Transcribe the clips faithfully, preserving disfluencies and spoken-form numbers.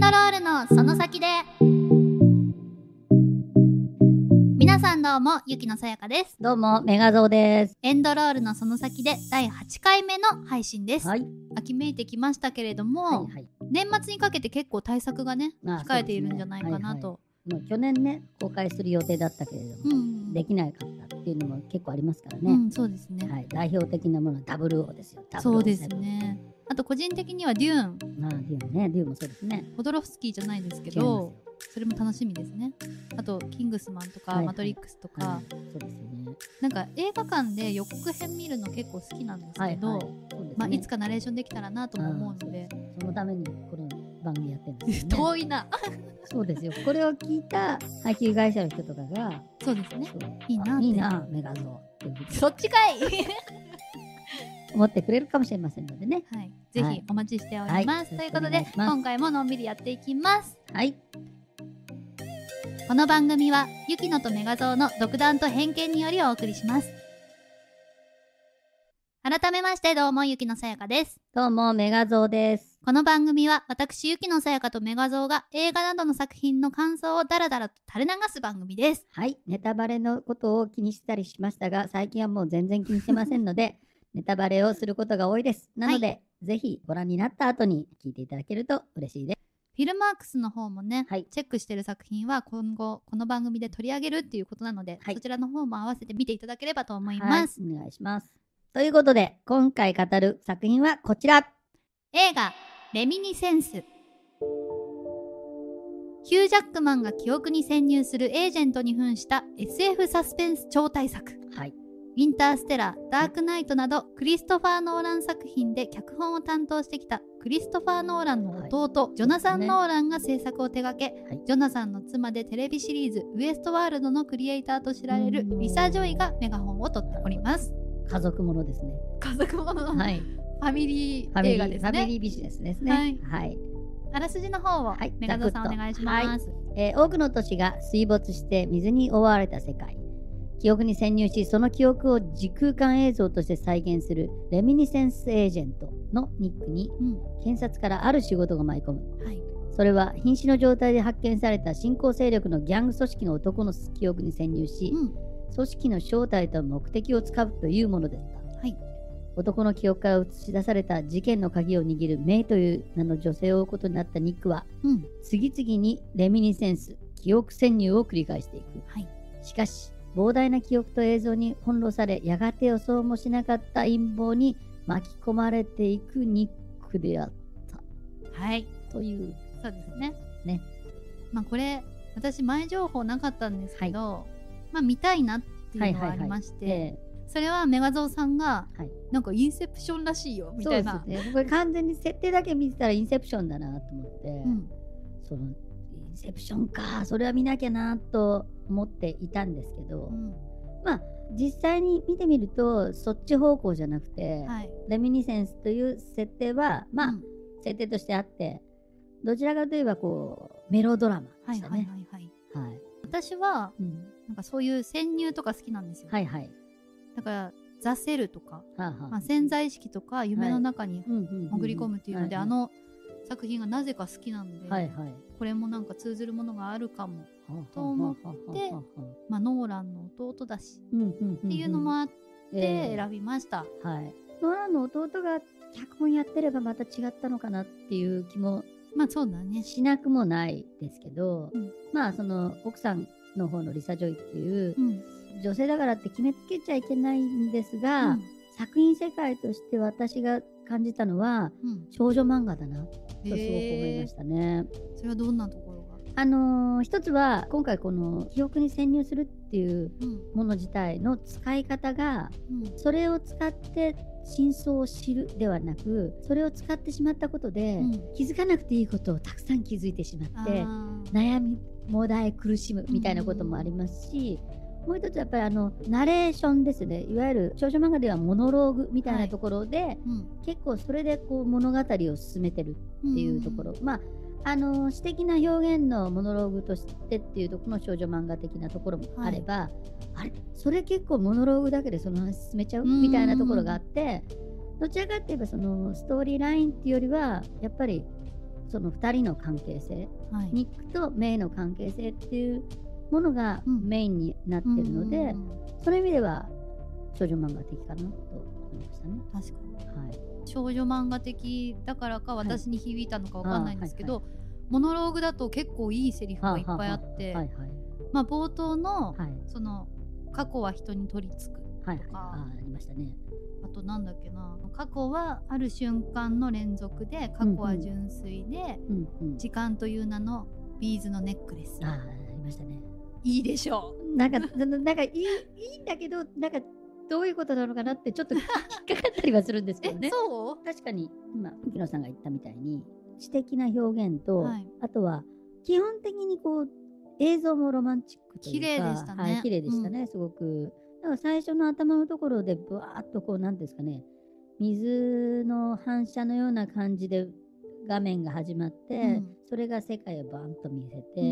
ドロールのその先で。皆さんどうも、ゆきのさやかです。 どうも、メガゾーです。 エンドロールのその先でだいはちかいめの配信です。 はい。 秋めいてきましたけれども、 はいはい、 年末にかけて結構対策がね、控えているんじゃないかなと。 もう去年ね、公開する予定だったけれども、うん、できなかったっていうのも結構ありますからね。 うん、そうですね。 はい、代表的なものはダブルオーですよ。 そうですね。あと個人的にはデューン。 まあデューンね、デューンもそうですね。 ホドロフスキーじゃないですけど、それも楽しみですね。あとキングスマンとか、はいはい、マトリックスとか、はい、 そうですよね。 なんか映画館で予告編見るの結構好きなんですけど、はいはい、ね、まあいつかナレーションできたらなとも思うので、 そのためにこの番組やってるんですよね。 遠いな。そうですよ。これを聞いた配給会社の人とかが、 そうですね。いいな、 いいな、メガゾーってそっちかい。 思ってくれるかもしれませんのでね。 はい、ぜひお待ちしております。はい、ということで今回ものんびりやっていきます。 はい。 この番組はゆきのとメガゾーの独断と偏見によりお送りします。改めましてどうもゆきのさやかです。 どうもメガゾーです。 この番組は私ゆきのさやかとメガゾーが映画などの作品の感想をダラダラと垂れ流す番組です。 はい、ネタバレのことを気にしたりしましたが、最近はもう全然気にしてませんのでネタバレをすることが多いです。なので、はい、ぜひご覧になった後に聞いていただけると嬉しいです。 フィルマークスの方もね、はい、チェックしている作品は今後この番組で取り上げるっていうことなので、はい、そちらの方も合わせて見ていただければと思います。 はい、お願いします。ということで今回語る作品はこちら。 映画レミニセンス。ヒュー・ジャックマンが記憶に潜入するエージェントに扮した エスエフ サスペンス超大作。はい。インターステラー、ダークナイトなどクリストファー・ノーラン作品で脚本を担当してきたクリストファー・ノーランの弟、はい、ジョナサン・ノーランが制作を手掛け、はい、ジョナサンの妻でテレビシリーズウエストワールドのクリエイターと知られるリサ・ジョイがメガホンを取っております。 家族ものですね。 家族ものの、はい、ファミリー映画ですね。 ファミリービジネスですね。はい。はい、 あらすじの方を、はい、メガゾーさんお願いします。はい、 えー、多くの都市が水没して水に覆われた世界。記憶に潜入し、その記憶を時空間映像として再現するレミニセンスエージェントのニックに、うん、検察からある仕事が舞い込む、はい、それは瀕死の状態で発見された新興勢力のギャング組織の男の記憶に潜入し、うん、組織の正体と目的をつかむというものでした、はい、男の記憶から映し出された事件の鍵を握るメイという名の女性を追うことになったニックは、うん、次々にレミニセンス記憶潜入を繰り返していく、はい、しかし膨大な記憶と映像に翻弄され、やがて予想もしなかった陰謀に巻き込まれていくニックであった。 はい。 という。 そうですね。 ね。 まあこれ、私前情報なかったんですけど、はい、まあ見たいなっていうのがありまして、はいはいはい、それはメガゾーさんが、はい、なんかインセプションらしいよみたいな。 そうですね。これ完全に設定だけ見てたらインセプションだなと思って、うん、そのインセプションか、それは見なきゃなと思っていたんですけど、うん、まあ実際に見てみるとそっち方向じゃなくて、はい、レミニセンスという設定はまあ、うん、設定としてあって、どちらかといえばこうメロドラマでしたね。はいはいはいはい、はい、私は、うん、なんかそういう潜入とか好きなんですよ。はいはい。だからザ・セルとか、はあはあ、まあ、潜在意識とか夢の中に潜り込むっていうので、あの作品がなぜか好きなんで、はいはい、これもなんか通ずるものがあるかもと思って、まあ、ノーランの弟だし、うんうんうんうん、っていうのもあって選びました、えーはい、 ノーランの弟が脚本やってればまた違ったのかなっていう気もまあそうだねしなくもないですけど、うん、まあその奥さんの方のリサ・ジョイっていう、うん、女性だからって決めつけちゃいけないんですが、うん、作品世界として私が感じたのは、うん、少女漫画だなとすごく思いましたね。 それはどんなところが？ あのー、一つは今回この記憶に潜入するっていうもの自体の使い方が、うん、それを使って真相を知るではなく、それを使ってしまったことで、うん、気づかなくていいことをたくさん気づいてしまって悩みもだえ苦しむみたいなこともありますし、うん、もう一つやっぱりあのナレーションですね。いわゆる少女漫画ではモノローグみたいなところで、はいうん、結構それでこう物語を進めてるっていうところ、うん、まああの詩的な表現のモノローグとしてっていうところの少女漫画的なところもあれば、はい、あれそれ結構モノローグだけでその話進めちゃうみたいなところがあって、どちらかっていえばそのストーリーラインっていうよりはやっぱりそのふたりの関係性、はい、ニックとメイの関係性っていうものがメインになってるので、うんうんうんうん、その意味では少女漫画的かなと思いましたね。 確かに、はい、少女漫画的だからか私に響いたのかわかんないんですけど、はいはいはい、モノローグだと結構いいセリフがいっぱいあって、はいはい、まあ、冒頭の、はい、その過去は人に取り付くとか、はいはい、あ, ありましたね。あとなんだっけな、過去はある瞬間の連続で、過去は純粋で、うんうん、時間という名のビーズのネックレス、 あ, ありましたね。 いいでしょう。なんかなんかいい, いいんだけど、なんかどういうことなのかなってちょっと引っかかったりはするんですけどね。 え、そう？ 確かに今木野さんが言ったみたいに詩的な表現と、はい、あとは基本的にこう映像もロマンチックというか、綺麗でしたね。はい、綺麗でしたね、うん、すごく。だから最初の頭のところでブワーッとこうなんですかね、水の反射のような感じで画面が始まって、うん、それが世界をバーンと見せて、うん、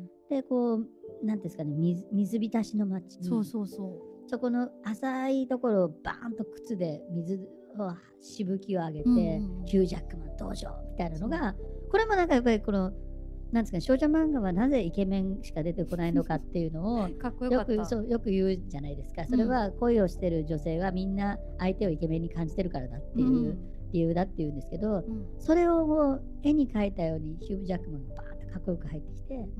でこうなんですかね、 水, 水浸しの街、 そうそうそう、 そこの浅いところをバーンと靴で水をしぶきを上げて、うんうん、ヒュージャックマン登場みたいなのが、これもなんかやっぱりこのなんですか、少女漫画はなぜイケメンしか出てこないのかっていうのをかっこよかった。 よく、そう、よく言うじゃないですか。それは恋をしてる女性はみんな相手をイケメンに感じてるからだっていう理由だっていうんですけど、うん、それをもう絵に描いたようにヒュージャックマンがバーンとかっこよく入ってきて、うん、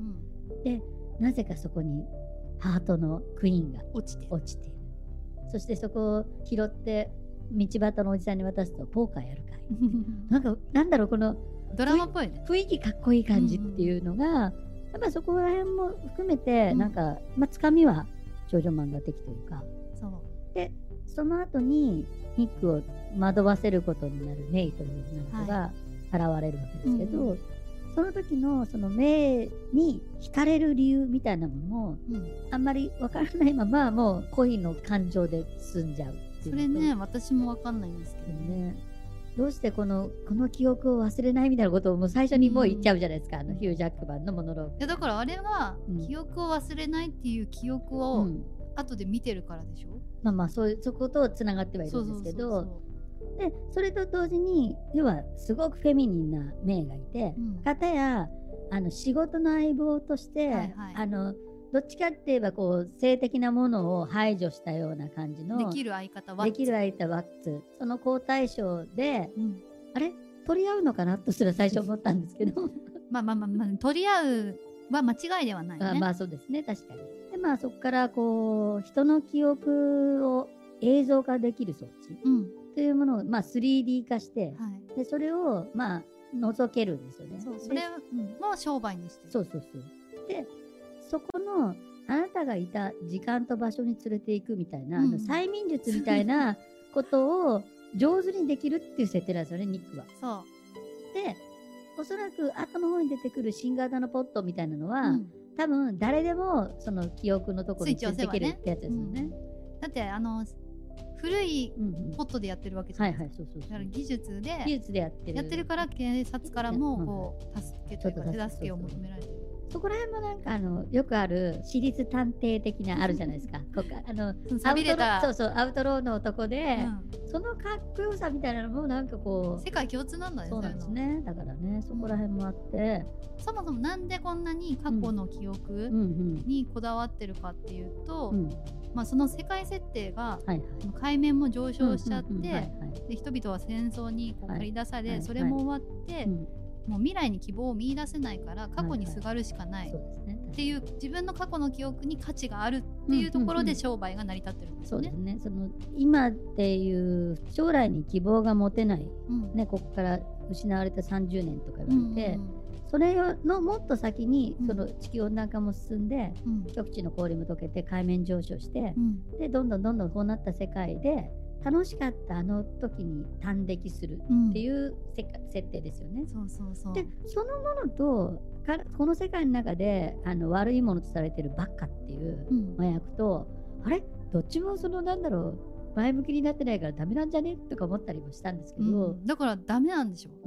でなぜかそこにハートのクイーンが落ちている。落ちている。そしてそこを拾って道端のおじさんに渡すと、ポーカーやるかいなんかなんだろう、このドラマっぽいね、 雰囲気かっこいい感じっていうのが、うんうん、やっぱそこら辺も含めてなんか、うん、まあつかみは少女漫画的というか、そうでその後にニックを惑わせることになるメイという女の子が現れるわけですけど、はい、うん、その時のそのメイに惹かれる理由みたいなものも、うん、あんまりわからないままもう恋の感情で進んじゃうっていう。 それね、私もわかんないんですけどね。 どうしてこのこの記憶を忘れないみたいなことをもう最初にもう言っちゃうじゃないですか、うん、あのヒュージャックマンのモノローグ。 いやだからあれは、うん、記憶を忘れないっていう記憶を後で見てるからでしょ、うん、 まあまあそういうそことつながってはいるんですけど、でそれと同時に要はすごくフェミニンなメイがいて、うん、片やあの仕事の相棒として、はいはい、あのどっちかって言えばこう性的なものを排除したような感じのできる相方ワッツ、 できる相方ワッツ、その好対象で、うん、あれ取り合うのかなとすら最初思ったんですけどまあまあまあ、まあ、取り合うは間違いではないね。 あ、まあそうですね、確かに。でまあそこからこう人の記憶を映像化できる装置、うん、というものを、まあ、スリーディー 化して、はい、でそれをまあ覗けるんですよね。 そう、それも商売にしてる。 そうそうそう。でそこのあなたがいた時間と場所に連れていくみたいな、うん、あの催眠術みたいなことを上手にできるっていう設定なんですよね、ニックは。 そうでおそらく後の方に出てくる新型のポットみたいなのは、うん、多分誰でもその記憶のところに連れていけるってやつですよね。 うん、だってあの古いポットでやってるわけじゃないですか。だから技術で技術でやってるやってるから警察からもこう助けというか手助けを求められてる。 そこら辺もなんかあのよくある私立探偵的なあるじゃないですか。ここあのアウトロそうそうアウトローの男で、うん、そのかっこよさみたいなのもなんかこう世界共通なんだね。 そうなんですね。だからねそこら辺もあって、 うん、そもそもなんでこんなに過去の記憶にこだわってるかっていうと、うんうん、まあ、その世界設定が、はいはい、海面も上昇しちゃって、で人々は戦争にこう駆り出され、はい、それも終わって、はいはい、もう未来に希望を見出せないから過去にすがるしかないっていう、自分の過去の記憶に価値があるっていうところで商売が成り立ってるんですよね。 そうですね。その今っていう将来に希望が持てない、うんね、ここから失われたさんじゅうねんとか言われて、うんうん、それのもっと先にその地球温暖化も進んで、うん、極地の氷も溶けて海面上昇して、うん、でどんどんどんどんこうなった世界で楽しかったあの時に端的するっていう、うん、設定ですよね。 そうそうそう。 でそのものとこの世界の中であの悪いものとされてるバッカっていう麻薬と、うん、あれどっちもそのなんだろう前向きになってないからダメなんじゃねとか思ったりもしたんですけど、 うん、だからダメなんでしょ、うん、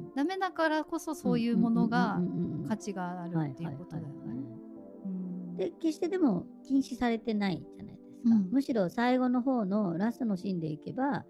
ダメだからこそそういうものが価値があるっていうことだよね。 で決してでも禁止されてないじゃないですか、うん、むしろ最後の方のラストのシーンでいけば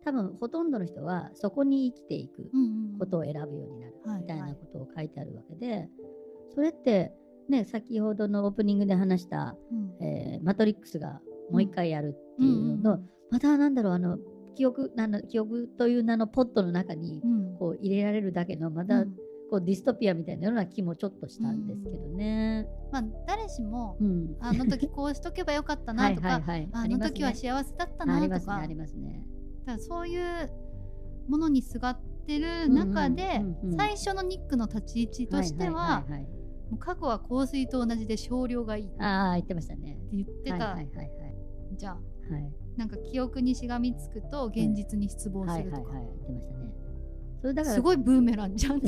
多分ほとんどの人はそこに生きていくことを選ぶようになるみたいなことを書いてあるわけで、はいはい、それってね、先ほどのオープニングで話した、うんえー、マトリックスがもう一回やるっていうのの、うん、またなんだろう、あの記憶なの記憶という名のポットの中にこう入れられるだけのまた、うんこうディストピアみたいなような気もちょっとしたんですけどね。 うんまあ、誰しも、うん、あの時こうしとけばよかったなとかはいはい、はい、あの時は幸せだったなとか、 ありますね。 だからそういうものにすがってる中で、最初のニックの立ち位置としては、過去は香水と同じで少量がいいってあ言ってましたね。 って言ってた、はいはいはいはい、じゃあ、はい、なんか記憶にしがみつくと現実に失望するとか、はいはいはいはい、言ってましたね。それだからすごいブーメランじゃん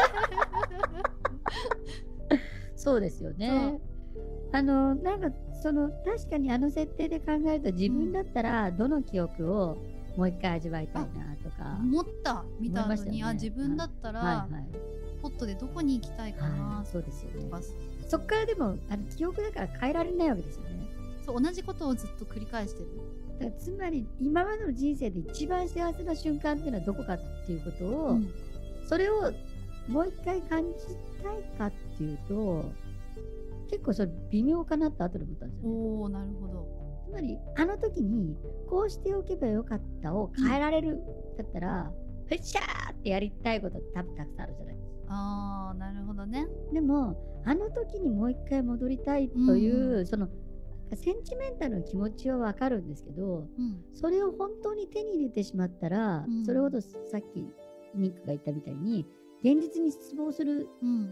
そうですよね。あのなんかその確かにあの設定で考えると自分だったらどの記憶をもう一回味わいたいなとか思ったみたいなのに、ね、あ自分だったら、はいはい、ポットでどこに行きたいかな、 はい、そうですよね。そっからでもあの記憶だから変えられないわけですよね。 そう同じことをずっと繰り返してる。 だからつまり今までの人生で一番幸せな瞬間っていうのはどこかっていうことを、うん、それをもう一回感じたいかっていうと結構それ微妙かなって後で思ったんですよね。 おー、なるほど。 つまりあの時にこうしておけばよかったを変えられる、うん、だったらふっしゃーってやりたいことって多分たくさんあるじゃないですか。 あー、なるほどね。 でもあの時にもう一回戻りたいという、うん、そのセンチメンタルの気持ちはわかるんですけど、うん、それを本当に手に入れてしまったら、うん、それほどさっきニックが言ったみたいに現実に失望する、うんうん、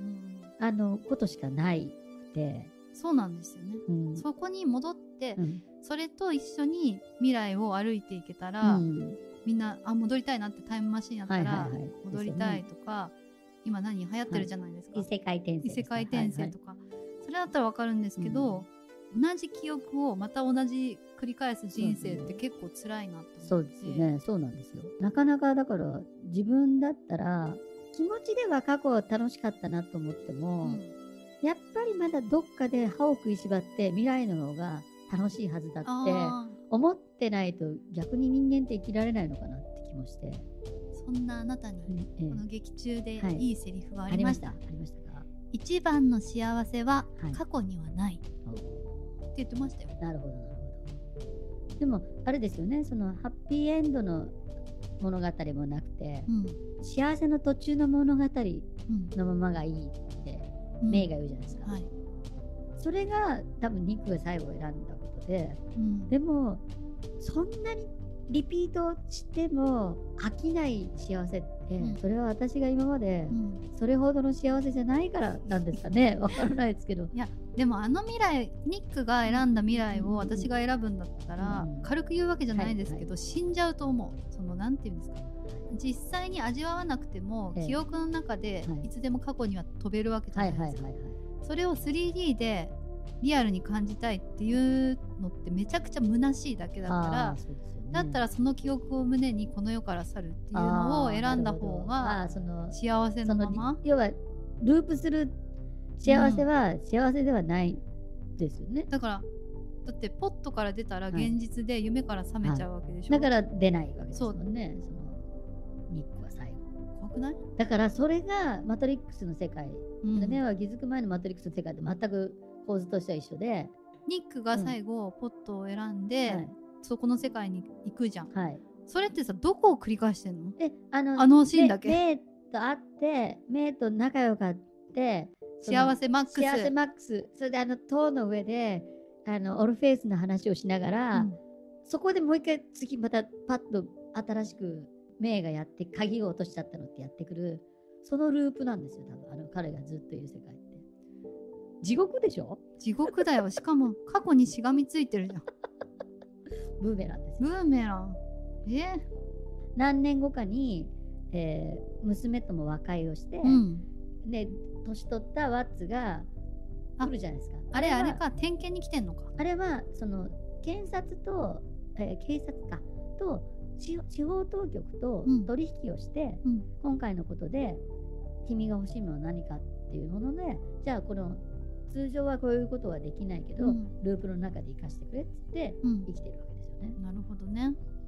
あのことしかないくて。 そうなんですよね、うん、そこに戻って、うん、それと一緒に未来を歩いていけたら、うん、みんなあ戻りたいなってタイムマシンやったら、はいはいはい、戻りたいとか、ね、今何流行ってるじゃないですか、 はい、異世界転生異世界転生とか、はいはい、それだったらわかるんですけど、うん、同じ記憶をまた同じ繰り返す人生って結構辛いなと思って。 そうですね、そうなんですよ。なかなかだから自分だったら気持ちでは過去は楽しかったなと思っても、うん、やっぱりまだどっかで歯を食いしばって未来の方が楽しいはずだって思ってないと逆に人間って生きられないのかなって気もして。 そんなあなたに、この劇中でいいセリフがありました。 はい、ありました。ありましたか。 一番の幸せは過去にはない、はい、って言ってましたよ。 なるほどなるほど。でもあれですよね、そのハッピーエンドの物語もなくて、うん、幸せの途中の物語のままがいいってメイが言うじゃないですか、うんはい、それが多分ニックが最後選んだことで、うん、でもそんなにリピートしても飽きない幸せって、うん、それは私が今までそれほどの幸せじゃないからなんですかね。わからないですけど。 いやでもあの未来ニックが選んだ未来を私が選ぶんだったら、うん、軽く言うわけじゃないですけど、はいはい、死んじゃうと思う。そのなんていうんですか、実際に味わわなくても、ええ、記憶の中でいつでも過去には飛べるわけじゃないですか。それを スリーディー でリアルに感じたいっていうのってめちゃくちゃ虚しいだけだから、ね、だったらその記憶を胸にこの世から去るっていうのを選んだ方が幸せのまま。 要はループする幸せは幸せではないですよね、 うん、だからだってポットから出たら現実で夢から覚めちゃうわけでしょ、 はいはい、だから出ないわけですもんね。そのニックは最後怖くない？ だからそれがマトリックスの世界、うん、目は気づく前のマトリックスの世界と全く構図としては一緒で、 ニックが最後ポットを選んで、うんはい、そこの世界に行くじゃん、はい、それってさどこを繰り返してんの？ であのあのシーンだけメイと会ってメイと仲良かって幸せマックス幸せマックスそれであの塔の上であのオルフェイスの話をしながら、うん、そこでもう一回次またパッと新しくメイがやって鍵を落としちゃったのってやってくるそのループなんですよ。多分あの彼がずっといる世界って地獄でしょ？ 地獄だよ。しかも過去にしがみついてるじゃんブーメランですよ。ブーメランえー、 何年後かに、えー、娘とも和解をして、うん、で年取ったワッツが来るじゃないですか。 あれあれか点検に来てんのか。 あれはその検察と、えー、警察かと司法当局と取引をして、うん、今回のことで君が欲しいのは何かっていうもので、じゃあこの通常はこういうことはできないけど、うん、ループの中で生かしてくれって言って生きてるわけですよね、 うん、なるほどね。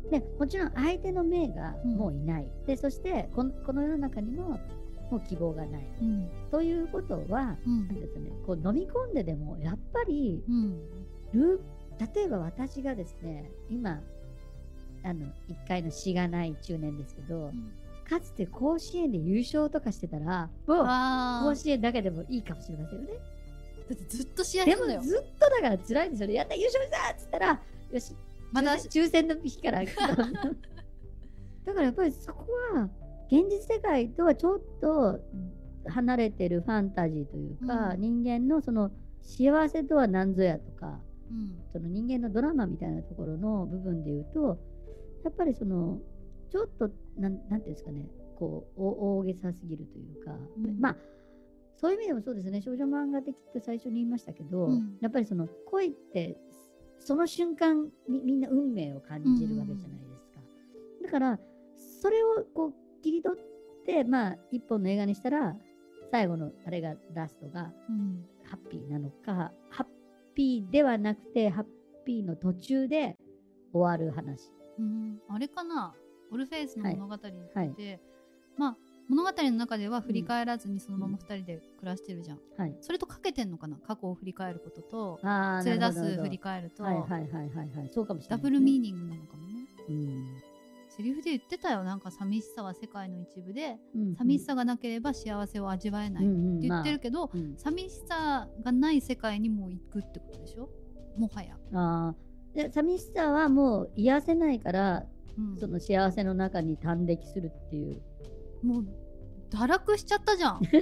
でもちろん相手の命がもういない、うん、でそしてこの、この世の中にももう希望がない、うん、ということは、うん、なんですね、こう飲み込んででもやっぱり、うん、ル例えば私がですね今あのいっかいのしがない中年ですけど、うん、かつて甲子園で優勝とかしてたらもう甲子園だけでもいいかもしれませんよね。 だってずっと試合してんだよ。 でもずっとだから辛いんですよね。やった優勝したっつったらよしまた抽選の日からだからやっぱりそこは現実世界とはちょっと離れてるファンタジーというか、うん、人間のその幸せとは何ぞやとか、うん、その人間のドラマみたいなところの部分で言うとやっぱりそのちょっとなんなんていうんですかねこう大げさすぎるというか、うん、まあそういう意味でもそうですね少女漫画的って最初に言いましたけど、うん、やっぱりその恋ってその瞬間にみんな運命を感じるわけじゃないですか、うん、だからそれをこう切り取ってまあ一本の映画にしたら最後のあれがラストがハッピーなのか、うん、ハッピーではなくてハッピーの途中で終わる話、 うん、あれかなオルフェウスの物語って、はいはい、まあ物語の中では振り返らずにそのままふたりで暮らしてるじゃん、うんはい、それとかけてんのかな過去を振り返ることと連れ出す振り返るとはいはいはいはいはいそうかもしれない、ね、 ダブルミーニングなのかもね、うん、セリフで言ってたよなんか寂しさは世界の一部で、うんうん、寂しさがなければ幸せを味わえないって言ってるけど、うんうんまあうん、寂しさがない世界にも行くってことでしょもはやあで寂しさはもう癒せないから、うん、その幸せの中に端的するっていうもう堕落しちゃったじゃん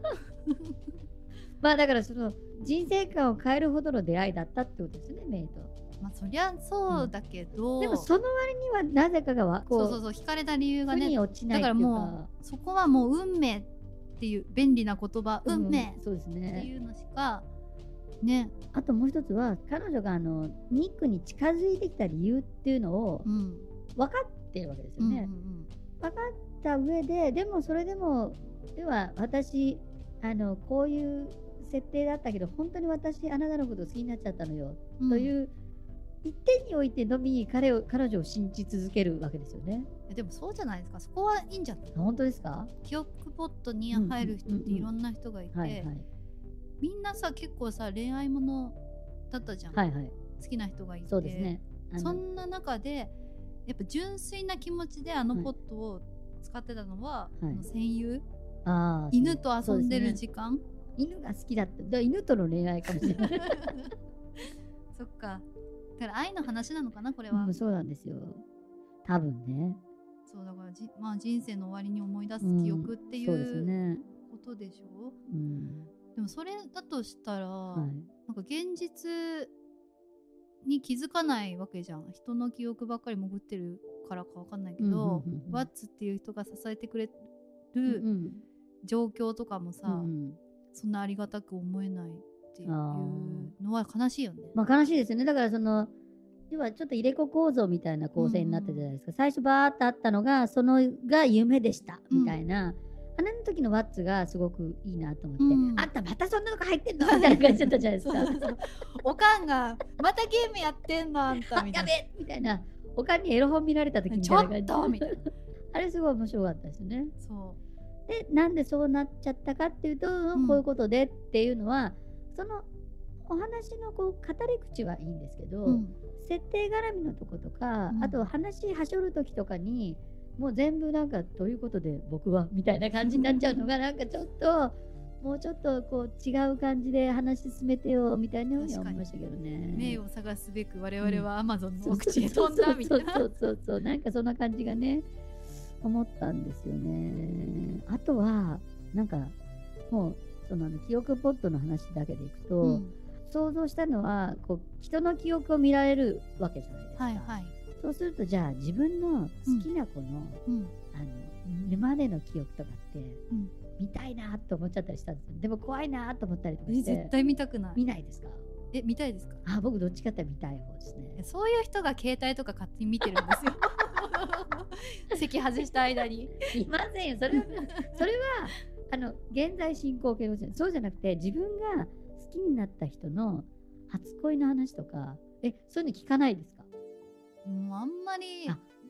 まあだからその人生観を変えるほどの出会いだったってことですねメイとまあそりゃそうだけど、 うん、でもその割にはなぜかがこうそうそうそう惹かれた理由がね腑に落ちないだからもうそこはもう運命っていう便利な言葉、うん、運命っていうのしかねあともう一つは彼女があのニックに近づいてきた理由っていうのを分かってるわけですよね、うんうんうん、分かった上ででもそれでもでは私あのこういう設定だったけど本当に私あなたのこと好きになっちゃったのよ、うん、という一点においてのみ彼を彼女を信じ続けるわけですよね。 でもそうじゃないですかそこはいいんじゃない本当ですか記憶ポットに入る人っていろんな人がいてみんなさ結構さ恋愛ものだったじゃん、はいはい、好きな人がいてそうですねそんな中でやっぱ純粋な気持ちであのポットを使ってたのは、はい、の戦友あ犬と遊んでる時間、ね、 犬が好きだっただ犬との恋愛かもしれないそっかだから愛の話なのかなこれは、 うん、そうなんですよ多分ねそうだからじ、まあ、人生の終わりに思い出す記憶っていう、うん、そうですね、ことでしょ、うん、でもそれだとしたら、はい、なんか現実に気づかないわけじゃん人の記憶ばっかり潜ってるからかわかんないけど、うんうんうんうん、ワッツっていう人が支えてくれる状況とかもさ、うんうん、そんなありがたく思えないっていうのは悲しいよね。 まあ悲しいですよね。だからその要はちょっと入れ子構造みたいな構成になってたじゃないですか、うんうん、最初バーッとあったのがそのが夢でしたみたいな、うん、あれの時のワッツがすごくいいなと思って、うん、あんたまたそんなのが入ってんのみたいな感じだったじゃないですかそうそうそうおかんがまたゲームやってんのあんたみたいなやべみたいなおかんにエロ本見られた時みたいな感じちょっとみたいなあれすごい面白かったですね。そうでなんでそうなっちゃったかっていうと、うん、こういうことでっていうのはそのお話のこう語り口はいいんですけど、うん、設定絡みのとことか、うん、あと話はしょる時とかにもう全部なんかどういうことで僕はみたいな感じになっちゃうのがなんかちょっともうちょっとこう違う感じで話進めてよみたいなふうに思いましたけどね。 名を探すべく我々はアマゾンの奥地へ飛んだみたいなそうそうそうなんかそんな感じがね思ったんですよね。あとはなんかもうその記憶ポットの話だけでいくと、うん、想像したのはこう人の記憶を見られるわけじゃないですか、はいはい、そうするとじゃあ自分の好きな子の、うん、あの今までの記憶とかって、うん、見たいなと思っちゃったりしたんですよ。でも怖いなと思ったりとかして絶対見たくない。 見ないですか？ え見たいですか？ あ僕どっちかって見たい方ですね。 そういう人が携帯とか勝手に見てるんですよ席外した間にいませんよ。それはそれはあの現在進行形のそうじゃなくて自分が好きになった人の初恋の話とかえそういうの聞かないですか？ もうあんまり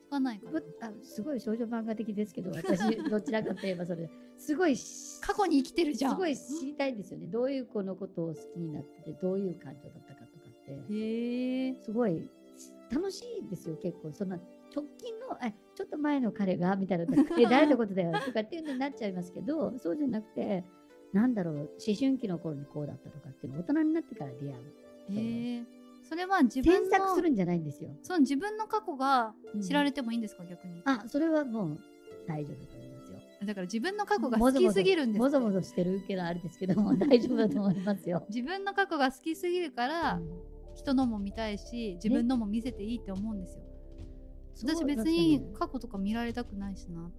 かないから、 あすごい少女漫画的ですけど、私どちらかといえばそれすごい過去に生きてるじゃん。 すごい知りたいんですよね。どういう子のことを好きになってて、どういう感情だったかとかって。へえ。すごい楽しいですよ。結構そんな直近のえちょっと前の彼がみたいなえ誰のことだよとかっていうのになっちゃいますけど、そうじゃなくて、なんだろう、思春期の頃にこうだったとかっていうの大人になってから出会う。へえ。 それは自分の詮索するんじゃないんですよ。 その自分の過去が知られてもいいんですか、うん、逆に。 あ、それはもう大丈夫と思いますよ。 だから自分の過去が好きすぎるんです。 もぞもぞしてるけどあれですけども大丈夫だと思いますよ。 自分の過去が好きすぎるから、うん、人のも見たいし、自分のも見せていいって思うんですよ。ね、私別に過去とか見られたくないしなって。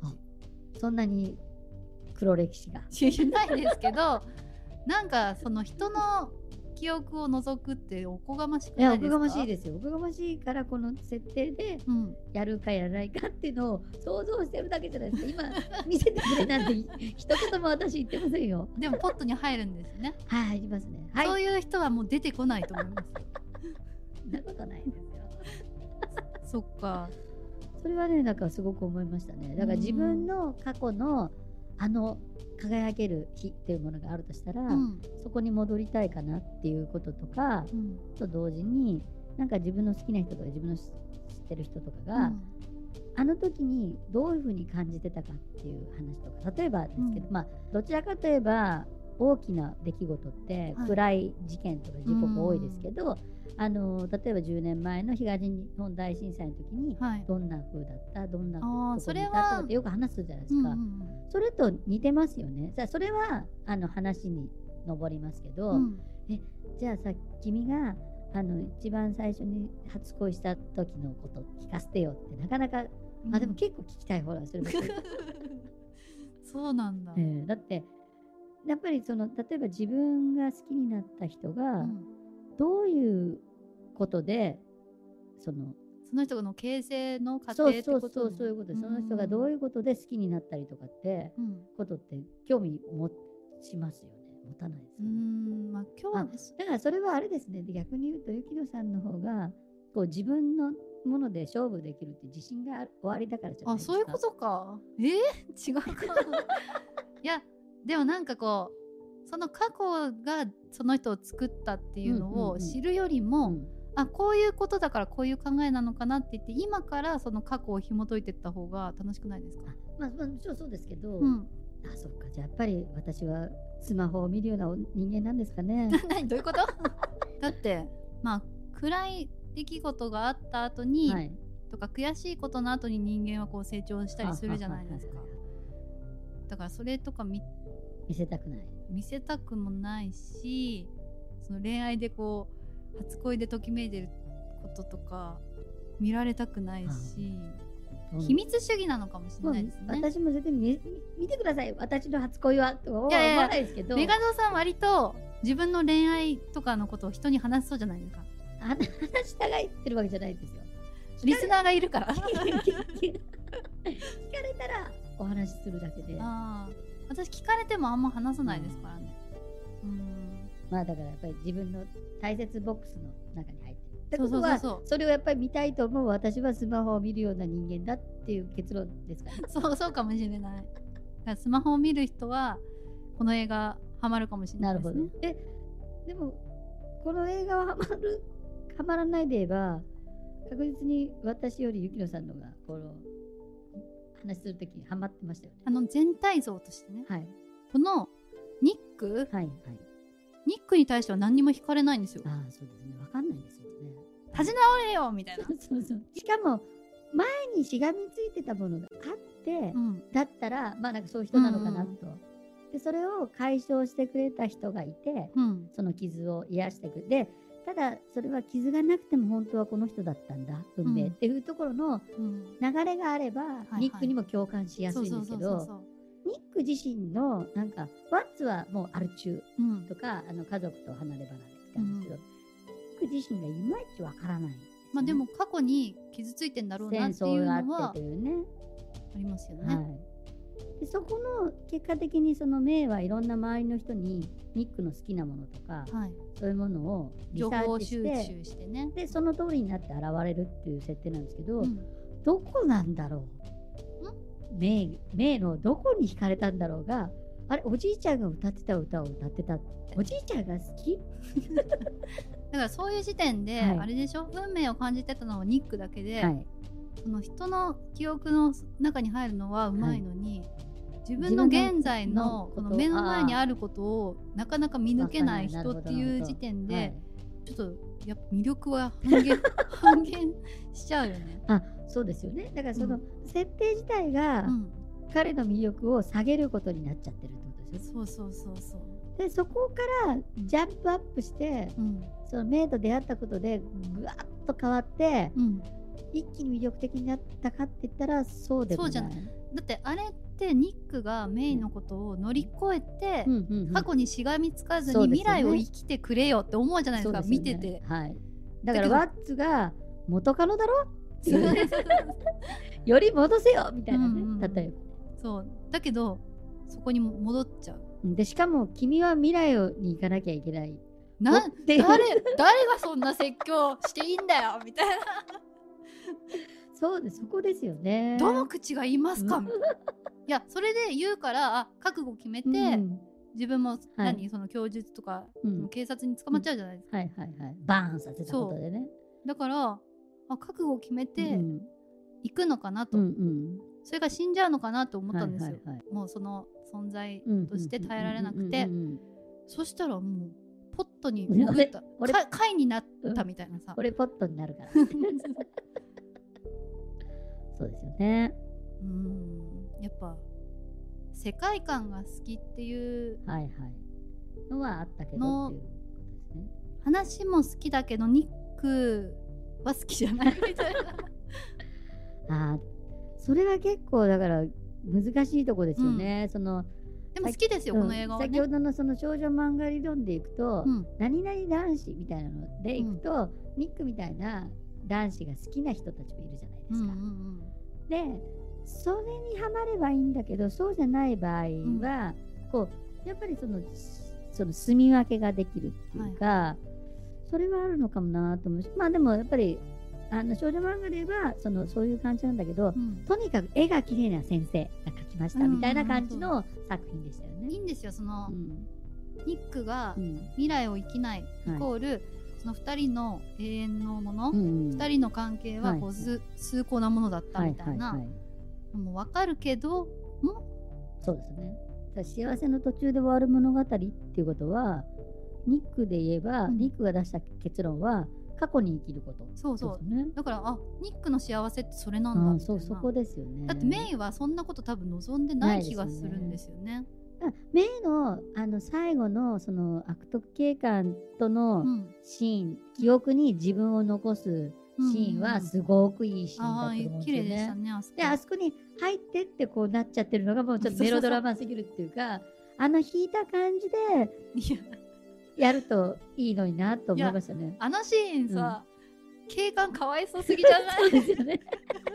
そんなに黒歴史がないですけど、なんかその人の記憶を除くっておこがましくないですか？ いや、おこがましいですよ。おこがましいからこの設定でやるかやらないかっていうのを想像してるだけじゃないですか。今見せてくれなんて一言も私言ってませんよ。 でもポットに入るんですね。 はい、入りますね。はい、 そういう人はもう出てこないと思います。 そんなことないですよ。 そっか。 それはね、なんかすごく思いましたね。だから自分の過去のあの輝ける日っていうものがあるとしたら、うん、そこに戻りたいかなっていうこととか、うん、と同時になんか自分の好きな人とか自分の知ってる人とかが、うん、あの時にどういうふうに感じてたかっていう話とか、例えばですけど、うん、まあどちらかといえば大きな出来事って暗い事件とか事故が多いですけど、はい、あの例えばじゅうねんまえの東日本大震災の時にどんな風だった、はい、どんなところにいたとかってよく話すじゃないですか。それと似てますよね。さあそれはあの話に上りますけど、うん、えじゃあさ君があの一番最初に初恋した時のこと聞かせてよってなかなか、うん、あでも結構聞きたい方がするそうなんだ、 えー、だってやっぱりその例えば自分が好きになった人が、うん、どういうことでそのその人の形成の過程ってこと、ね、 そうそうそうそういうことで、その人がどういうことで好きになったりとかって、うん、ことって興味持ちますよね。持たないですよね。うん、まあ、興味だからそれはあれですね。逆に言うと雪乃さんの方がこう自分のもので勝負できるって自信がおありだからじゃないですか。 あ、そういうことか。えー、違うかいやでもなんかこうその過去がその人を作ったっていうのを知るよりも、うんうんうん、あこういうことだからこういう考えなのかなって言って今からその過去を紐解いていった方が楽しくないですか？ まあ、まあ、もちろんそうですけど、うん、あそっか、じゃあやっぱり私はスマホを見るような人間なんですかね。 何どういうことだってまあ暗い出来事があった後に、はい、とか悔しいことの後に人間はこう成長したりするじゃないですか。だからそれとか 見, 見せたくない見せたくもないし、その恋愛でこう初恋でときめいてることとか見られたくないし、秘密主義なのかもしれないですね。 私も絶対 見, 見てください私の初恋はとは思わないですけど、 メガドさん割と自分の恋愛とかのことを人に話しそうじゃないですか。 話したがってるわけじゃないですよ。 リスナーがいるから聞かれたらお話しするだけで。あ、 私聞かれてもあんま話さないですからね。 うん、うん、まあだからやっぱり自分の大切ボックスの中に入ってるってことは、そうそうそうそう、それをやっぱり見たいと思う私はスマホを見るような人間だっていう結論ですかね。 そうそうかもしれない。だからスマホを見る人はこの映画ハマるかもしれないですね。なるほど。 えでもこの映画はハマるハマらないで言えば確実に私より雪乃さんのがこの話するときにハマってましたよね。 あの全体像としてね、はい、このニック、はいはい、ニックに対しては何にも惹かれないんですよ。 ああそうですね、分かんないですよね。 立ち直れよみたいな。 そうそうそう。しかも前にしがみついてたものがあって、うん、だったらまあなんかそういう人なのかなと、うんうん、でそれを解消してくれた人がいて、うん、その傷を癒してくれて、ただそれは傷がなくても本当はこの人だったんだ運命っていうところの流れがあれば、うん、ニックにも共感しやすいんですけど、ニック自身のなんかワッツはもうアル中とか、うん、あの家族と離れ離れって感じですけど、うん、ニック自身がいまいちわからない、ね、 まあでも過去に傷ついてんだろうなっていうのはありますよね。はい、 でそこの結果的にそのメイはいろんな周りの人にニックの好きなものとか、はい、そういうものをリサーチして、 情報収集してね、 でその通りになって現れるっていう設定なんですけど、うん、 どこなんだろう、メイメイのどこに惹かれたんだろうが、あれおじいちゃんが歌ってた歌を歌ってた、おじいちゃんが好きだからそういう時点で、はい、あれでしょ、運命を感じてたのはニックだけで、はい、その人の記憶の中に入るのはうまいのに、はい、自分の現在のこの目の前にあることをなかなか見抜けない人っていう時点で、はい、ちょっとやっぱ魅力は半減半減しちゃうよね。 あ、そうですよね。だからその設定自体が、うん、彼の魅力を下げることになっちゃってるってことですよね。 そうそうそうそう。 でそこからジャンプアップして、うん、そのメイと出会ったことでぐわっと変わって、うん、一気に魅力的になったかって言ったらそうでもない。そうじゃない。 だってあれってニックがメイのことを乗り越えて、うんうんうん、過去にしがみつかずに未来を生きてくれよって思うじゃないですか、ですね、見てて、 はい、だからワッツが元カノだろってより戻せよみたいなね、うんうん、例えばそうだけどそこに戻っちゃう。 でしかも君は未来に行かなきゃいけないな誰誰がそんな説教していいんだよみたいなそうです、そこですよね。 どの口が言いますか、うん、いやそれで言うからあ覚悟決めて、うん、自分も何、はい、その供述とか、うん、警察に捕まっちゃうじゃないですか、うん、 はいはいはい、バーンさせたことでね。 だからあ覚悟決めて行くのかなと、うんうん、それが死んじゃうのかなと思ったんですよ、はいはいはい、もうその存在として耐えられなくて、そしたらもうポットに潜った貝になったみたいなさ、 これポットになるからそうですよね。 うん、やっぱ世界観が好きっていうのはあったけどっていうことですね。 話も好きだけどニックは好きじゃないみたいなあ、それは結構だから難しいとこですよね、うん、そのでも好きですよ、この映画はね。 先ほどのその少女漫画理論でいくと、うん、何々男子みたいなのでいくと、うん、ニックみたいな男子が好きな人たちもいるじゃないですか、うんうんうん、でそれにハマればいいんだけど、そうじゃない場合は、うん、こうやっぱりそのその住み分けができるっていうか、はい、それはあるのかもなと思うし、まあでもやっぱりあの少女漫画で言えばそのそういう感じなんだけど、うん、とにかく絵が綺麗な先生が描きましたみたいな感じの作品でしたよね。 いいんですよ、その、うん、ニックが未来を生きない、うん、イコール、はい、そのふたりの永遠のもの、うん、ふたりの関係はこう、はい、崇高なものだったみたいな、はいはいはい、もう分かるけども、 そうですね。幸せの途中で終わる物語っていうことはニックで言えば、うん、ニックが出した結論は過去に生きること、 そうそう、ね、だからあニックの幸せってそれなんだみたいな。 そう、そこですよね。 だってメイはそんなこと多分望んでない気がするんですよね。 メイのあの最後のその悪徳警官とのシーン、うん、記憶に自分を残すシーンはすごくいいシーンだと思うんですよね。綺麗でしたね、あそこ。であそこに入ってってこうなっちゃってるのがもうちょっとメロドラマすぎるっていうか、あの引いた感じでやるといいのになと思いましたね。 あのシーンさ、うん、警官かわいそうすぎじゃないそうですよね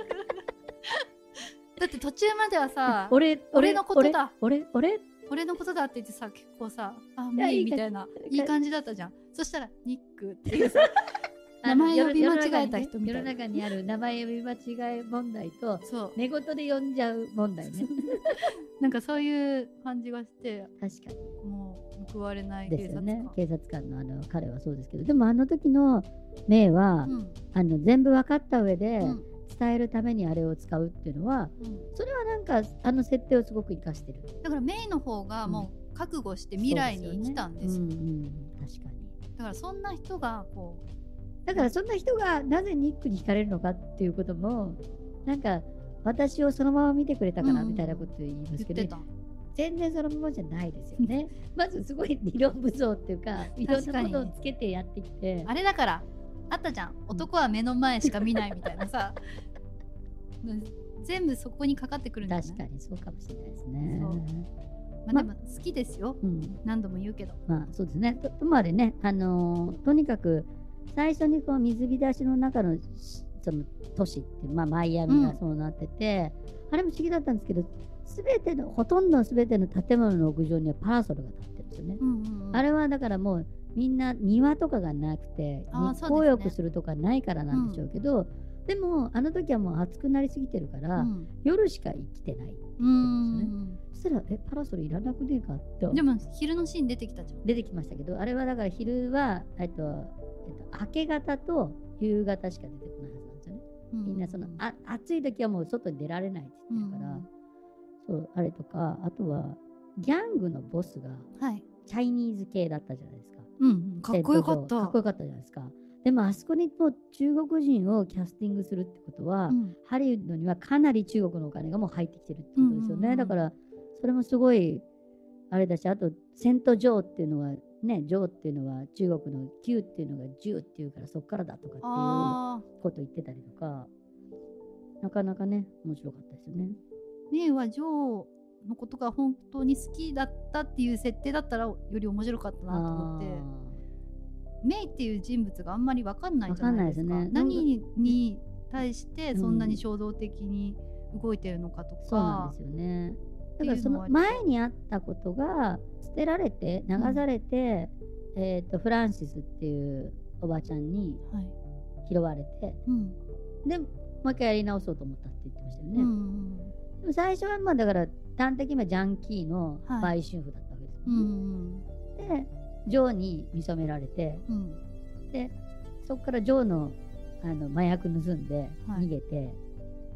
だって途中まではさ俺, 俺のことだ俺俺俺のことだって言ってさ、結構さあメイみたいないい感じだったじゃん。そしたらニックっていうさ名前呼び間違えた人みたいな。 世の中にある名前呼び間違え問題と寝言で呼んじゃう問題ねなんかそういう感じがして、 確かにもう報われない警察官ですよね。 警察官のあの彼はそうですけど、でもあの時のメイは、うん、あの全部分かった上で、うん、伝えるためにあれを使うっていうのは、うん、それはなんかあの設定をすごく生かしてる。 だからメイの方がもう覚悟して未来に来たんですよ。 うんうん、確かに。 だからそんな人がこうだからそんな人がなぜニックに惹かれるのかっていうこともなんか私をそのまま見てくれたからみたいなこと言いますけど、ね、うんうん、全然そのままじゃないですよねまずすごい理論武装っていうかいろんなことをつけてやってきて、 あれだからあったじゃん、男は目の前しか見ないみたいなさ全部そこにかかってくるんじゃない？ 確かにそうかもしれないですね。 まあ、でも好きですよ、ま、うん、何度も言うけど、 まあそうですね。ととまでね、あのー、とにかく最初にこう水浸しの中のその都市って、まあ、マイアミがそうなってて、うん、あれも不思議だったんですけど、すべてのほとんどすべての建物の屋上にはパラソルが立ってるんですよね、うんうんうん、あれはだからもうみんな庭とかがなくて日光浴するとかないからなんでしょうけど、うん、 でもあの時はもう暑くなりすぎてるから、うん、夜しか生きてないって言ってるんですね。そしたらえパラソルいらなくねえかって。 でも昼のシーン出てきたじゃん。 出てきましたけど、あれはだから昼はえっと、えっと、明け方と夕方しか出てこないはずなんですよね。うん、みんなそのあ暑い時はもう外に出られないって言ってるから、うん、そうあれとか、あとはギャングのボスがチャイニーズ系だったじゃないですか。 うん、かっこよかった。 かっこよかったじゃないですか。でもあそこにもう中国人をキャスティングするってことは、うん、ハリウッドにはかなり中国のお金がもう入ってきてるってことですよね、うんうんうん、だからそれもすごいあれだし、あとセント・ジョーっていうのはね、ジョーっていうのは中国のきゅうっていうのがじゅうっていうからそっからだとかっていうこと言ってたりとか、なかなかね面白かったですよね。 メイはジョーのことが本当に好きだったっていう設定だったらより面白かったなと思って、メイっていう人物があんまり分かんないじゃないですか。ですね、何に対してそんなに衝動的に動いてるのかとか、うん、 そうなんですよね。だからその前にあったことが捨てられて流されて、うん、えーとフランシスっていうおばちゃんに拾われて、はい、うん、でもう一回やり直そうと思ったって言ってましたよね。うんうん、でも最初はまあだから端的にはジャンキーの売春婦だったわけですよね。はい、うんうん、でジョーに見初められて、うん、でそこからジョーの、あの麻薬盗んで逃げて、はい、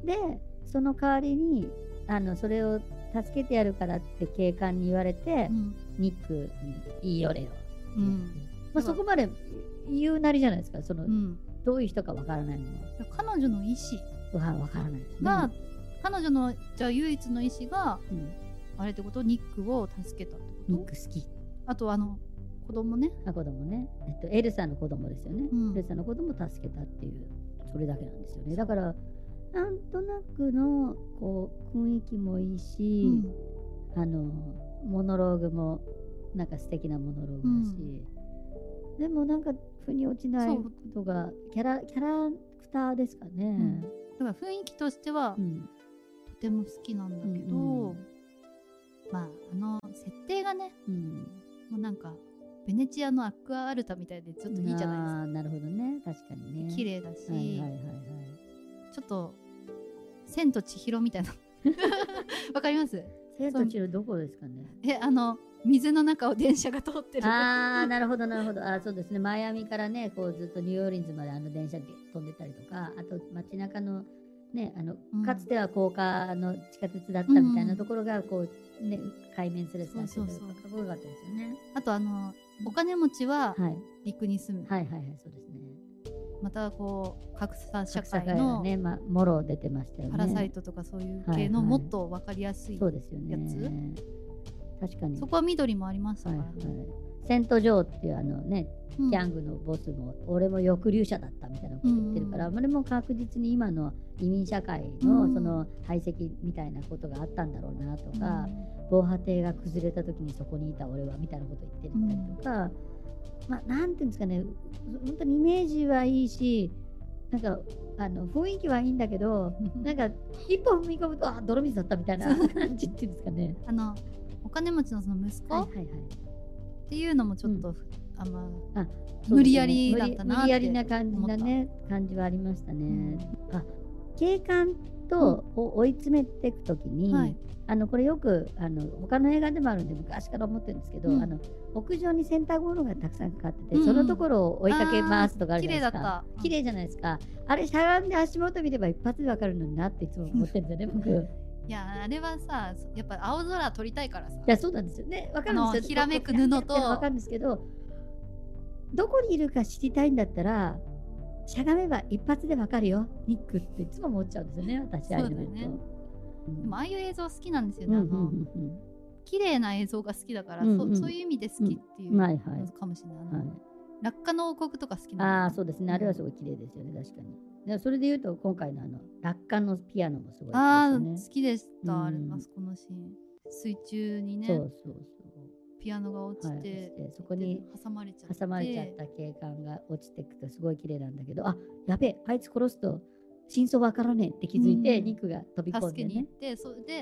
でその代わりにあのそれを助けてやるからって警官に言われて、うん、ニックに言い寄れよ、うん、まあ、そこまで言うなりじゃないですか。その、うん、どういう人かわからないのは彼女の意思はわからないですね。 が彼女のじゃあ唯一の意思が、うん、あれってこと、ニックを助けたってこと。 ニック好き。 あとあの子供ね。 あ、子供ね。えっとエルサの子供ですよね。うん、エルサの子供を助けたっていうそれだけなんですよね。だからなんとなくのこう雰囲気もいいし、うん、あのモノローグもなんか素敵なモノローグだし、うん、でもなんか腑に落ちないことがキャラキャラクターですかね。うん、 だから雰囲気としては、うん、とても好きなんだけど、うんうん、まああの設定がね、うん、もうなんかベネチアのアクアアルタみたいでちょっといいじゃないですか。 あ、なるほどね、確かにね。 綺麗だし、 はいはいはいはい、 ちょっと千と千尋みたいなわかります？ 千と千尋どこですかね。 え、あの水の中を電車が通ってる。 ああ、なるほどなるほど。あ、そうですね。マイアミからね、こうずっとニューオーリンズまであの電車で飛んでたりとか、あと街中のね、あの、うん、かつては高架の地下鉄だったみたいなところがこうね、海面すれてたりとか、かっこよかったですよね。 あとあのお金持ちは陸に住む。 はいはいはい、そうですね。 またこう格差社会のね、まあ、もろ出てましたよね。 パラサイトとかそういう系のもっと分かりやすいやつ、はいはい、そうですよね。 確かにそこは緑もありましたから、 はいはい、セント・ジョーっていうあのね、うん、ギャングのボスも俺も抑留者だったみたいなこと言ってるから、うん、あれも確実に今の移民社会のその排斥みたいなことがあったんだろうなとか、うん、防波堤が崩れた時にそこにいた俺はみたいなこと言ってたりとか、うん、まあなんていうんですかね、本当にイメージはいいし、なんかあの雰囲気はいいんだけどなんか一歩踏み込むとあ泥水だったみたいな感じっていうんですかね。 あのお金持ちのその息子、はいはいはい、っていうのもちょっと、うん、あんまあ、ね、無理やりだったなって無理やりな感じなね感じはありましたね。うん、あ、警官とを追い詰めていくときに、うん、はい、あのこれよくあの他の映画でもあるんで昔から思ってるんですけど、うん、あの屋上にセンターゴールがたくさんかかってて、うん、そのところを追いかけますとかあるじゃないですか。綺麗じゃないですか。あれしゃがんで足元見れば一発でわかるのになっていつも思ってるんですよね僕。 いや、あれはさ、やっぱ青空撮りたいからさ。 いや、そうなんですよね。わかるんですよ。 ひらめく布と。 わかるんですけど、どこにいるか知りたいんだったら、しゃがめば一発でわかるよ、ニックっていつも思っちゃうんですよね、私ああいうのと。でもああいう映像好きなんですよね。あの綺麗な映像が好きだから、うんうん、そ, そういう意味で好きっていうのかもしれない。はいはい、落下の王国とか好きなの。ああ、そうですね。あれはすごい綺麗ですよね、確かに。でそれでいうと今回のあの落下のピアノもすごいですね。 ああ、好きでした、うん、あれあそこのシーン。水中にね、 そうそうそう、 ピアノが落ちて、はい、 そこに挟まれちゃって挟まれちゃった警官が落ちていくとすごい綺麗なんだけど、あ、やべえ、あいつ殺すと真相わからねえって気づいて、うん、ニックが飛び込んで、ね、 助けに行って、それで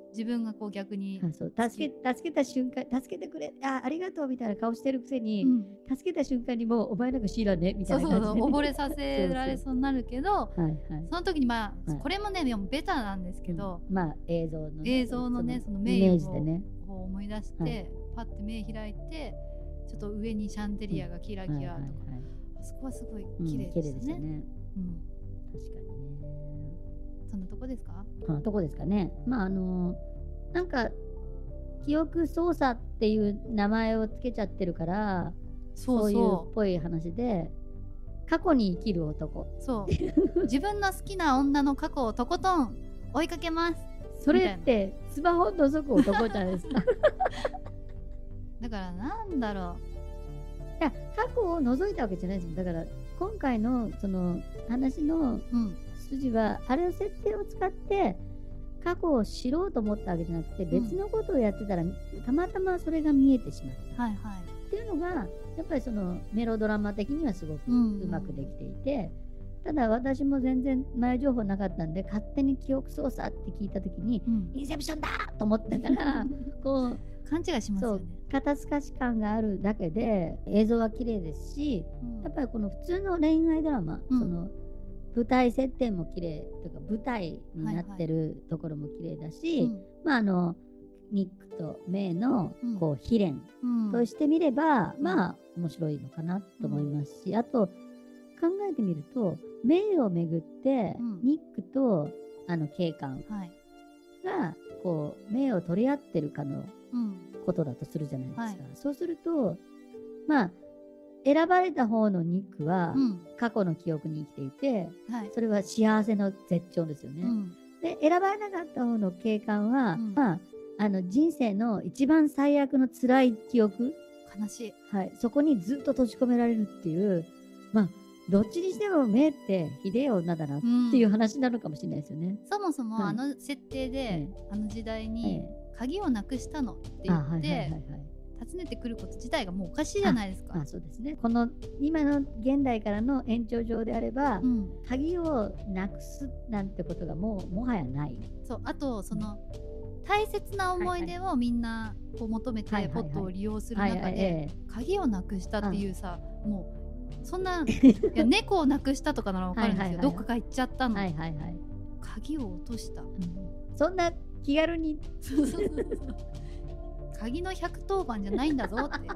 自分がこう逆にあそう助け助けた瞬間助けてくれ あ, ありがとうみたいな顔してるくせに、うん、助けた瞬間にもうお前なんか知らねみたいな感じで、 そうそうそう溺れさせられそうになるけどはい、はい、その時にまあ、はい、これもねベタなんですけど、 うん、まあ映像の、ね、 映像のねその名誉を思い出して、はい、パッて目開いてちょっと上にシャンデリアがキラキラとか、うんはいはいはい、あそこはすごい綺麗でしたね、うん、綺麗でしたね、うん、 確かにね。 そんなとこですか？ そんなとこですかね。まああのなんか記憶操作っていう名前をつけちゃってるからそういうっぽい話で過去に生きる男そう自分の好きな女の過去をとことん追いかけます。 それってスマホを覗く男じゃないですかだからなんだろういや過去を覗いたわけじゃないですよ。だから今回のその話の筋は、うん、あれの設定を使って過去を知ろうと思ったわけじゃなくて、別のことをやってたら、うん、たまたまそれが見えてしまった、はいはい、っていうのがやっぱりそのメロドラマ的にはすごくうまくできていて、うんうん、ただ私も全然前情報なかったんで勝手に記憶操作って聞いた時に、うん、インセプションだと思ったからこう勘違いしますよね。 肩透かし感があるだけで映像は綺麗ですし、うん、やっぱりこの普通の恋愛ドラマ、うん、その舞台設定も綺麗というか舞台になってるところも綺麗だし、はいはい、まああのニックとメイのこう悲恋としてみれば、うん、まあ面白いのかなと思いますし、うん、あと考えてみるとメイをめぐって、うん、ニックとあの警官がこうメイを取り合ってるかのことだとするじゃないですか、はい、そうするとまあ選ばれた方のニックは過去の記憶に生きていて、うんはい、それは幸せの絶頂ですよね、うん、で選ばれなかった方の警官は、うんまあ、あの人生の一番最悪の辛い記憶悲しい、 はい、そこにずっと閉じ込められるっていうまあどっちにしてもメイってひでえ女だなっていう話なのかもしれないですよね、 うん、そもそもあの設定で、はい、あの時代に鍵をなくしたのって言って訪ねてくること自体がもうおかしいじゃないですか。 ああそうですね。この今の現代からの延長上であれば、うん、鍵をなくすなんてことがもうもはやない。 そうあとその、うん、大切な思い出をみんなこう求めてポットを利用する中で鍵をなくしたっていうさ、もうそんないや猫をなくしたとかなら分かるんですよ。どっかが行っちゃったの、はいはいはい、鍵を落とした、うん、 そんな気軽にそうそうそうそう鍵のひゃくとおばんじゃないんだぞって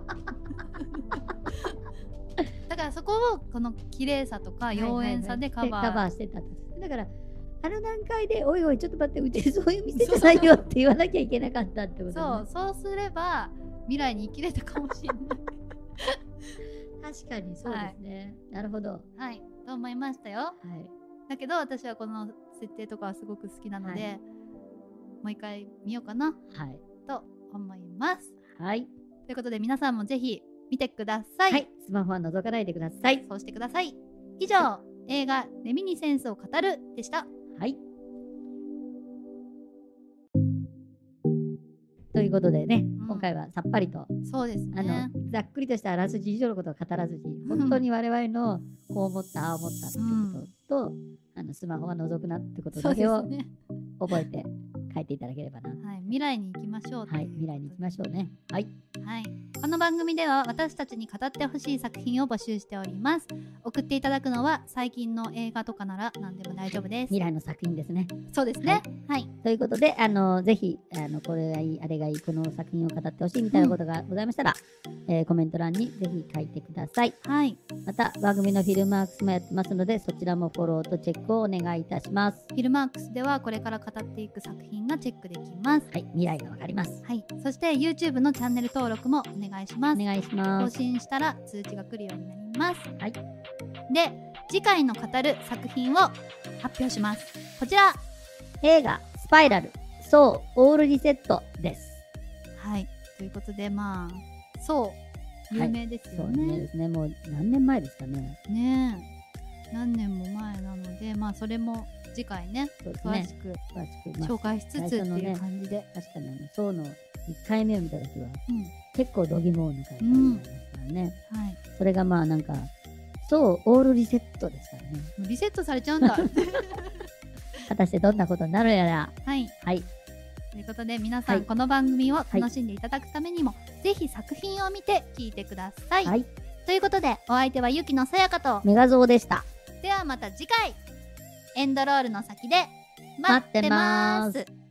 だからそこをこの綺麗さとか妖艶さでカバー、 はいはいはい、カバーしてたんです。だからあの段階でおいおいちょっと待ってうちそういう店じゃないよって言わなきゃいけなかったってこと、ね、 そうそうすれば未来に生きれたかもしれない確かにそうですね、はい、なるほどはいと思いましたよ、はい、だけど私はこの設定とかはすごく好きなので、はい、もう一回見ようかな、はい、と思います。はい。ということで皆さんもぜひ見てください。はい。 スマホは覗かないでください。 そうしてください。以上、はい、映画レミニセンスを語るでした。はい。 ということでね、うん、今回はさっぱりと、 そうですね。 あのざっくりとしたあらすじ以上のことを語らずに、本当に我々のこう思ったああ思ったってことと、うん、あのスマホは覗くなってことだけを覚えて書いていただければな。 はい、未来に行きましょう。 はい、未来に行きましょうね。はい。 はい。この番組では私たちに語ってほしい作品を募集しております。送っていただくのは最近の映画とかなら何でも大丈夫です。 未来の作品ですね。 そうですね。はい。はい、 ということで、あのぜひあのこれがいいあれがいいこの作品を語ってほしいみたいなことがございましたら、うんえー、コメント欄にぜひ書いてください。はい。また番組のフィルマークスもやってますので、そちらもフォローとチェックをお願いいたします。 フィルマークスではこれから語っていく作品がチェックできます。 はい。未来がわかります。 はい。そして YouTube のチャンネル登録もお願いします。 お願いします。 更新したら通知が来るようになります。はい。で、次回の語る作品を発表します。こちら、 映画スパイラル、そう、オールリセットです。 はい。ということで、まあ、そう、有名ですよね。はい、 そう有名ですね。もう何年前ですかね。 ねえ。何年も前なので、まあ、それも次回ね、ね詳しく紹介しつつっていう感じで。 ね、確かにあの、そうのいっかいめを見たときは、うん、結構度肝を抜かれたんですからね、うんはい。それがまあなんか、そう、オールリセットですからね。 リセットされちゃうんだ。 果たしてどんなことになるやら。はい。はい。 ということで皆さん、はい、この番組を楽しんでいただくためにも、はい、ぜひ作品を見て聞いてください、はい、ということでお相手はゆきのさやかとメガゾーでした。 ではまた次回エンドロールの先で待ってます。